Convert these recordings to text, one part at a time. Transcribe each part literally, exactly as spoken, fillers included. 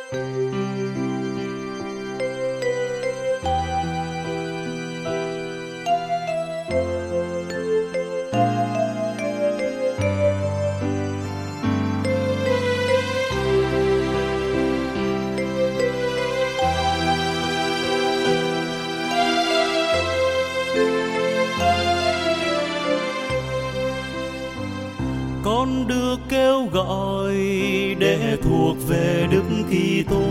Con được kêu gọi để thuộc về Đức Kitô,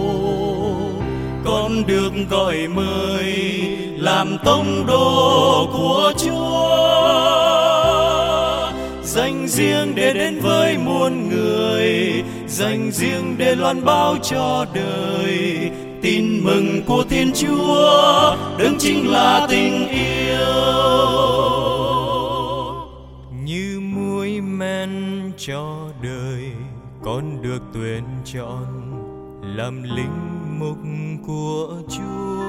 con được gọi mời làm tông đồ của Chúa, dành riêng để đến với muôn người, dành riêng để loan báo cho đời tin mừng của Thiên Chúa, đấng chính là tình yêu. Như muối men cho đời, con được tuyển chọn làm linh mục của Chúa.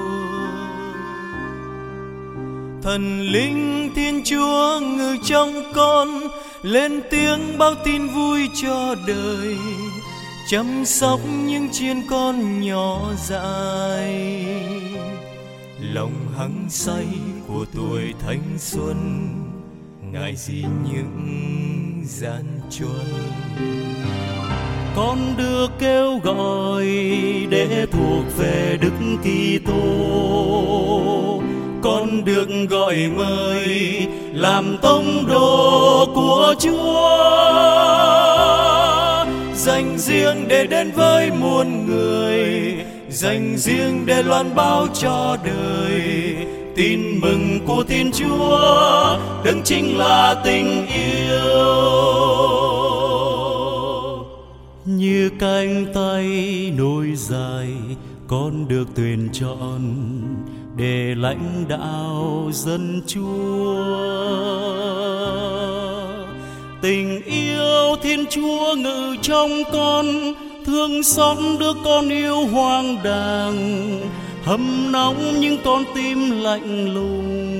Thần linh Thiên Chúa ngự trong con, lên tiếng báo tin vui cho đời, chăm sóc những chiên con nhỏ dại. Lòng hăng say của tuổi thanh xuân, ngại gì những gian truân. Con được kêu gọi để thuộc về Đức Kitô, con được gọi mời làm tông đồ của Chúa, dành riêng để đến với muôn người, dành riêng để loan báo cho đời tin mừng của Thiên Chúa, đấng chính là tình yêu. Như cánh tay nối dài, con được tuyển chọn để lãnh đạo dân Chúa. Tình yêu Thiên Chúa ngự trong con, thương xót đứa con yêu hoang đàng, hâm nóng những con tim lạnh lùng.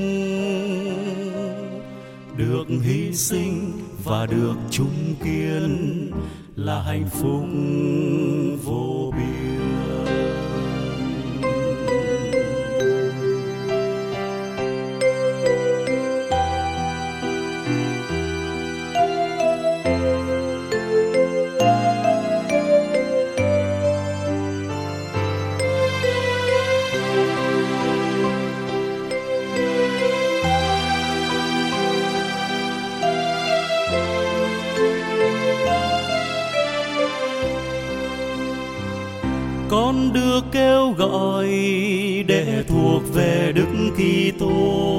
Được hy sinh và được chung kiên là hạnh phúc vô biên. Con được kêu gọi để thuộc về Đức Kitô,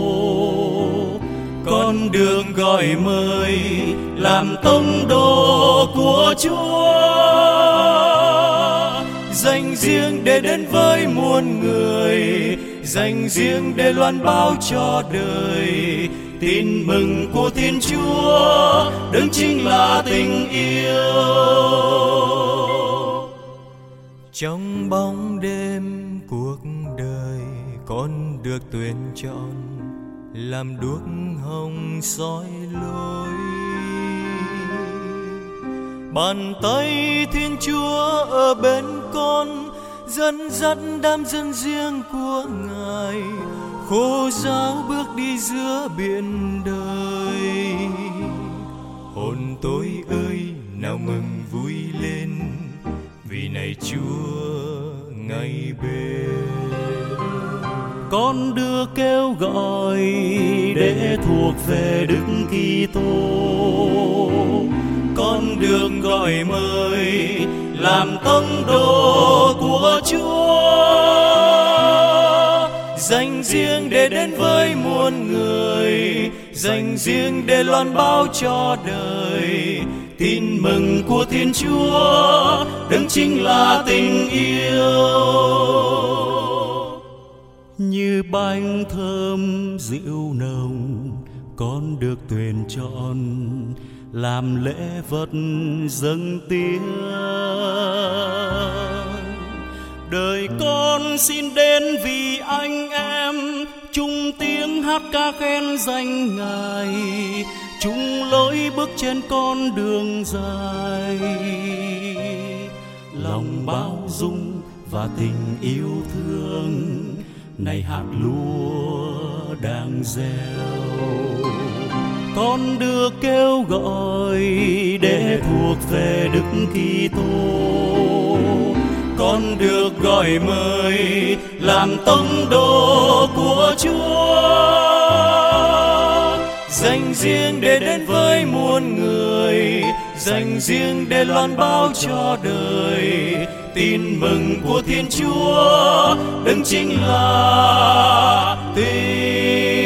con được gọi mời làm tông đồ của Chúa, dành riêng để đến với muôn người, dành riêng để loan báo cho đời tin mừng của Thiên Chúa, đấng chính là tình yêu. Trong bóng đêm cuộc đời, con được tuyển chọn làm đuốc hồng soi lối. Bàn tay Thiên Chúa ở bên con, dẫn dắt đám dân riêng của Ngài, khô ráo bước đi giữa biển đời. Hồn tôi ơi, nào mừng vui lên, vì này Chúa ngay bên. Con được kêu gọi để thuộc về Đức Kitô, con được gọi mời làm tông đồ của Chúa, dành riêng để đến với muôn người, dành riêng để loan báo cho đời tin mừng của Thiên Chúa, đấng chính là tình yêu. Như bánh thơm dịu nồng, con được tuyển chọn làm lễ vật dâng tiếng. Đời con xin đến vì anh em, chung tiếng hát ca khen danh Ngài, chung lối bước trên con đường dài. lòng bao dung và tình yêu thương. Này hạt lúa đang gieo, con được kêu gọi để thuộc về Đức Kitô. Con được gọi mời làm tông đồ của Chúa, dành riêng để đến với muôn người, dành riêng để loan báo cho đời tin mừng của Thiên Chúa, đấng chính là tình.